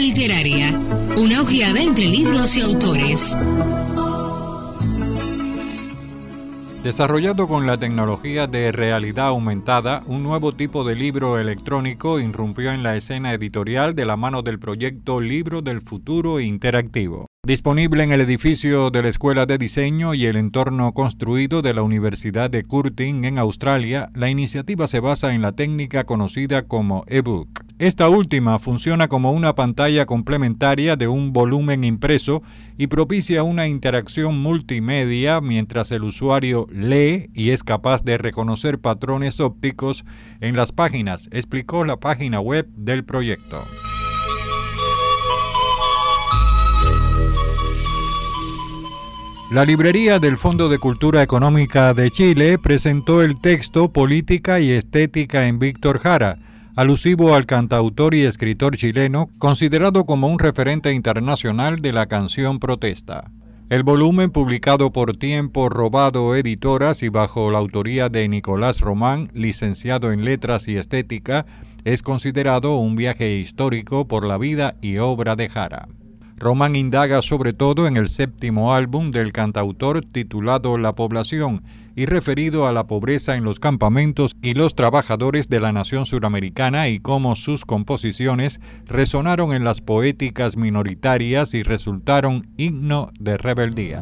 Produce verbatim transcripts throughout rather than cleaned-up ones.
Literaria, una ojeada entre libros y autores. Desarrollado con la tecnología de realidad aumentada, un nuevo tipo de libro electrónico irrumpió en la escena editorial de la mano del proyecto Libro del Futuro Interactivo. Disponible en el edificio de la Escuela de Diseño y el entorno construido de la Universidad de Curtin en Australia, la iniciativa se basa en la técnica conocida como ebook. Esta última funciona como una pantalla complementaria de un volumen impreso y propicia una interacción multimedia mientras el usuario lee y es capaz de reconocer patrones ópticos en las páginas, explicó la página web del proyecto. La librería del Fondo de Cultura Económica de Chile presentó el texto Política y Estética en Víctor Jara, alusivo al cantautor y escritor chileno, considerado como un referente internacional de la canción protesta. El volumen, publicado por Tiempo Robado Editoras y bajo la autoría de Nicolás Román, licenciado en Letras y Estética, es considerado un viaje histórico por la vida y obra de Jara. Román indaga sobre todo en el séptimo álbum del cantautor titulado La Población y referido a la pobreza en los campamentos y los trabajadores de la nación suramericana y cómo sus composiciones resonaron en las poéticas minoritarias y resultaron himno de rebeldía.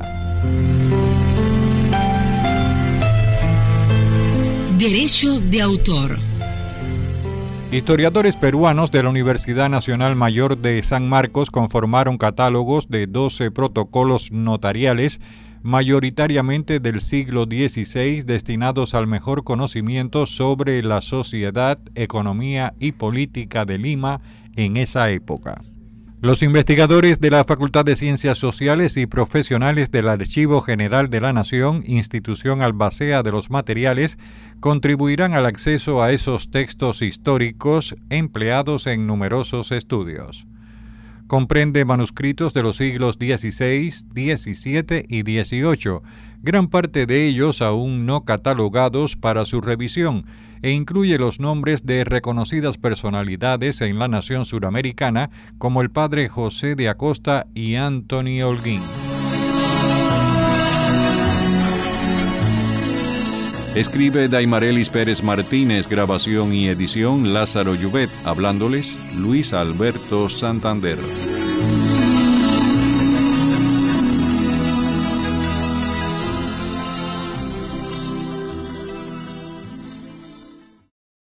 Derecho de autor. Historiadores peruanos de la Universidad Nacional Mayor de San Marcos conformaron catálogos de doce protocolos notariales, mayoritariamente del siglo dieciséis, destinados al mejor conocimiento sobre la sociedad, economía y política de Lima en esa época. Los investigadores de la Facultad de Ciencias Sociales y Profesionales del Archivo General de la Nación, institución albacea de los materiales, contribuirán al acceso a esos textos históricos empleados en numerosos estudios. Comprende manuscritos de los siglos dieciséis, diecisiete y dieciocho, gran parte de ellos aún no catalogados para su revisión, e incluye los nombres de reconocidas personalidades en la nación suramericana como el padre José de Acosta y Anthony Holguín. Escribe Daimarelis Pérez Martínez, grabación y edición Lázaro Llubet, hablándoles Luis Alberto Santander.